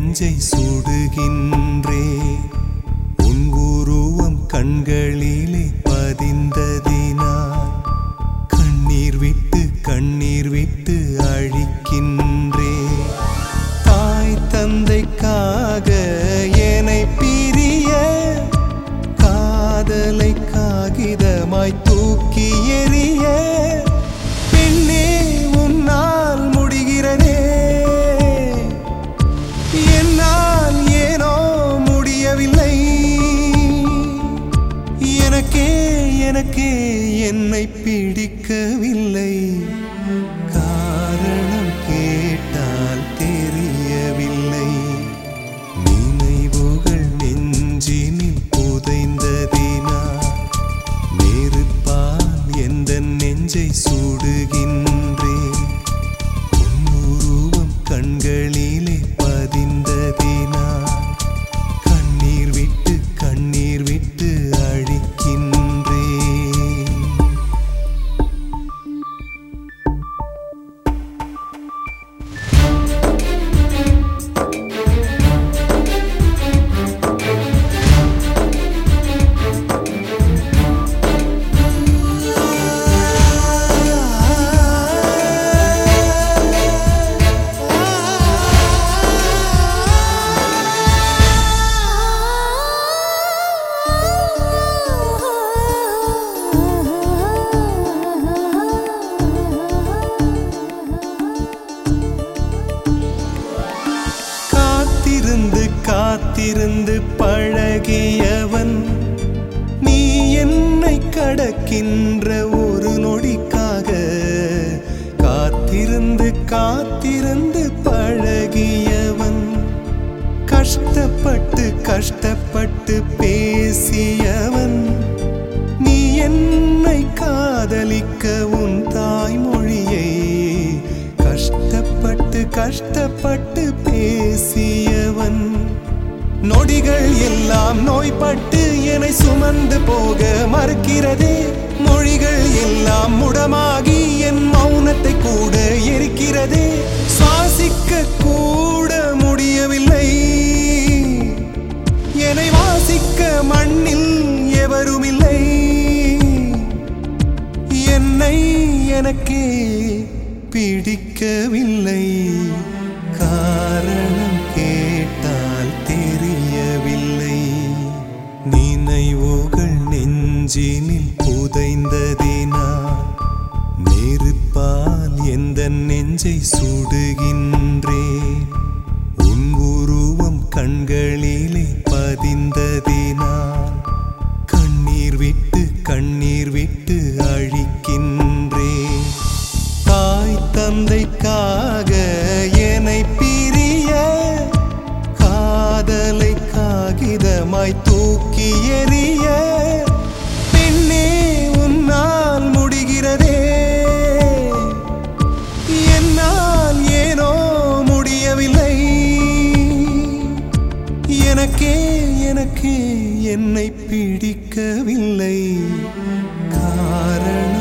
நெஞ்சை சுடுகின்றே உன் உருவம் கண்களிலே பதிந்ததினால் கண்ணீர் விட்டு அழிக்கின்றே தாய் தந்தைக்காக என்னை பிரிய காதலை காகிதமாய் தூக்கி எறிய பெண்ணே உன்னால் முடிகிறதே என்னால் ஏனோ முடியவில்லை எனக்கே என்னை பிடிக்கவில்லை காரணம் கேட்டால் தெரியவில்லை நினைவுகள் நெஞ்சினில் புதைந்ததினால் நெருப்பால் எந்த நெஞ்சை சுடுகின்றே உன் உருவம் கண்களிலே பதிந்ததினால் கண்ணீர் விட்டு அழிக்கின்றே காத்திருந்து பழகியவன் நீ என்னை கடக்கின்ற ஒரு நொடிக்காக காத்திருந்து பழகியவன் கஷ்டப்பட்டு பேசியவன் நீ என்னை காதலிக்க உன் தாய்மொழியை கஷ்டப்பட்டு பேசியவன் நொடிகள் எல்லாம் நோய்பட்டு என்னை சுமந்து போக மறுக்கிறதே மொழிகள் எல்லாம் முடமாகி என் மௌனத்தை கூட எரிக்கிறதே சுவாசிக்க கூட முடியவில்லை என்னை வாசிக்க மண்ணில் எவருமில்லை எனக்கே பிடிக்கவில்லை காரணம் கேட்டால் தெரியவில்லை நினைவுகள் நெஞ்சினில் புதைந்ததினால் நெருப்பால் எந்த நெஞ்சை சுடுகின்றே உன் உருவம் கண்களிலே பதிந்ததினால் கண்ணீர் விட்டு அழிக்கின்றே தாய் தந்தைக்காக என்னை பிரிய காதலை காகிதமாய் தூக்கி எறிய பெண்ணே உன்னால் முடிகிறதே என்னால் ஏனோ முடியவில்லை எனக்கே என்னை பிடிக்கவில்லை காரணம்